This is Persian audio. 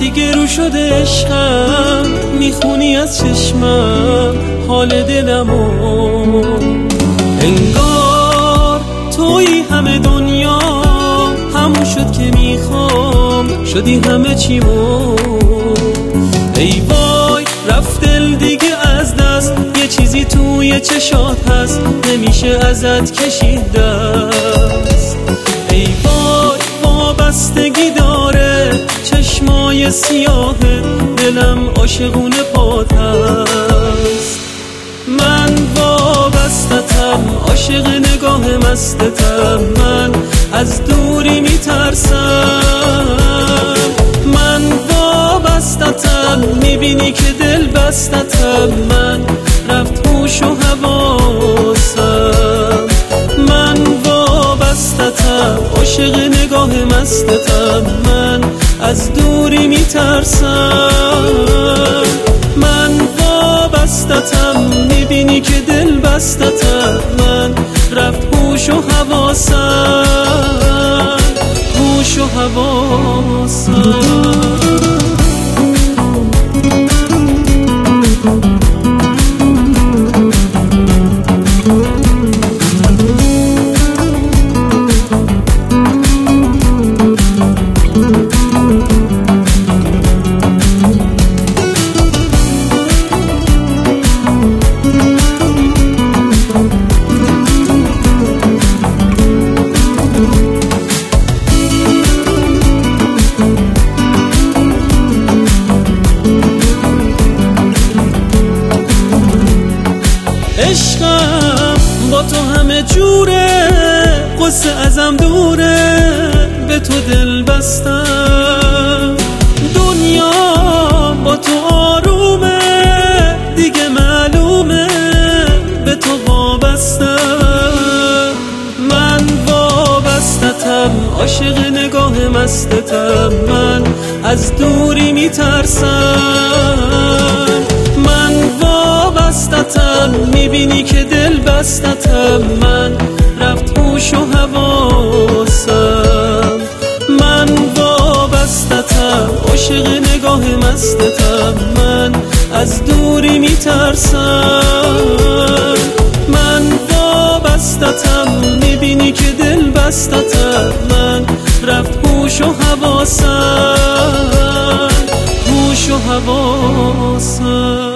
دیگه رو شده عشقم، میخونی از چشمم حال دلمو. انگار توی همه دنیا، همون شد که میخوام، شدی همه چیمو. ای وای رفت دل دیگه از دست، یه چیزی توی چشات هست، نمیشه ازت کشید دست. ای وای وابستگی داره چشمای سیاه، دلم عاشقونه پات هست. من وابستتم، عاشق نگاه مستتم، من از دوری میترسم. من وابستتم، میبینی که دل بستتم، من رفت هوش و حواسم. من وابستتم، عاشق نگاه مستتم، من از دوری میترسم. من وابستتم، میبینی که دل بستتم، من رفت هوش و حواسم، هوش و حواسم. عشقم با تو همه جوره، قصه ازم دوره، به تو دل بستم. دنیا با تو آرومه، دیگه معلومه به تو وابستم. من وابستتم، عاشق نگاه مستتم، من از دوری میترسم. من وابستتم، میبینی که دل بستتم، من رفت هوش و حواسم. من وابستتم، عاشق نگاه مستتم، من از دوری میترسم. من وابستتم، میبینی که دل بستتم، من رفت هوش و حواسم، هوش و حواسم.